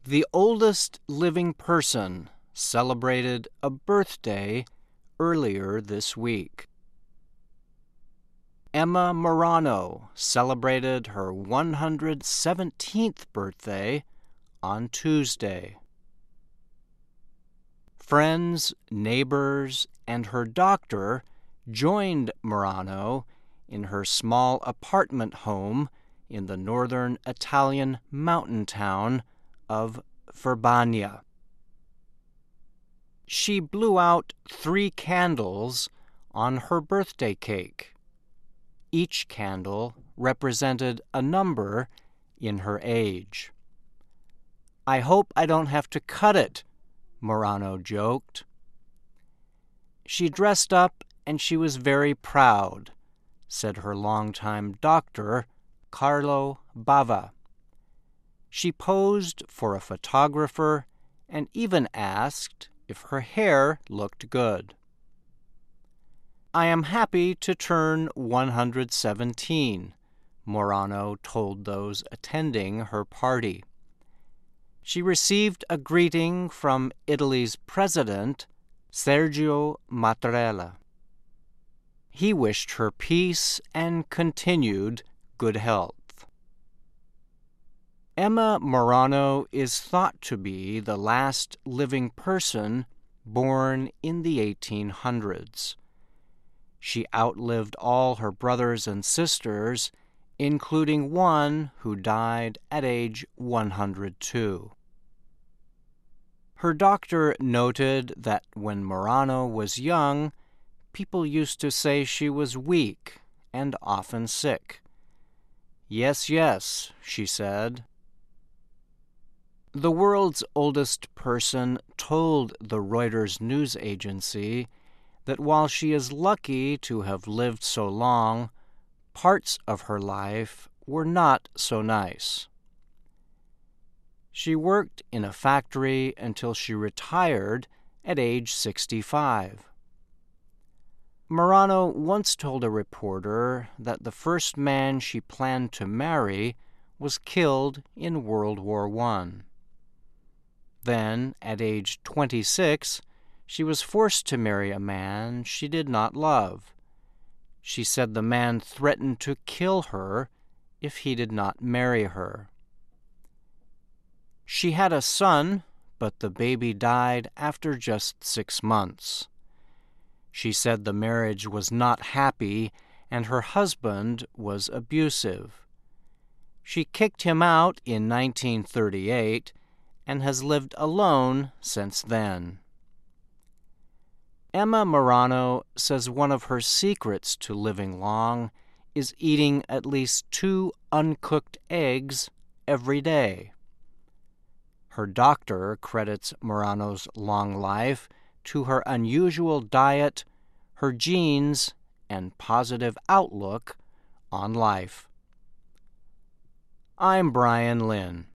The oldest living person celebrated a birthday earlier this week. Emma Morano celebrated her 117th birthday on Tuesday. Friends, neighbors, and her doctor joined Morano in her small apartment home in the northern Italian mountain town of Verbania. She blew out 3 candles on her birthday cake. Each candle represented a number in her age. "I hope I don't have to cut it," Morano joked. "She dressed up and she was very proud," said her longtime doctor, Carlo Bava. "She posed for a photographer and even asked if her hair looked good." "I am happy to turn 117, Morano told those attending her party. She received a greeting from Italy's president, Sergio Mattarella. He wished her peace and continued good health. Emma Morano is thought to be the last living person born in the 1800s. She outlived all her brothers and sisters, including one who died at age 102. Her doctor noted that when Morano was young, people used to say she was weak and often sick. "Yes, yes," she said. The world's oldest person told the Reuters news agency that while she is lucky to have lived so long, parts of her life were not so nice. She worked in a factory until she retired at age 65. Morano once told a reporter that the first man she planned to marry was killed in World War I. Then, at age 26, she was forced to marry a man she did not love. She said the man threatened to kill her if he did not marry her. She had a son, but the baby died after just 6 months. She said the marriage was not happy and her husband was abusive. She kicked him out in 1938 and has lived alone since then. Emma Morano says one of her secrets to living long is eating at least 2 uncooked eggs every day. Her doctor credits Morano's long life to her unusual diet, her genes, and positive outlook on life. I'm Brian Lynn.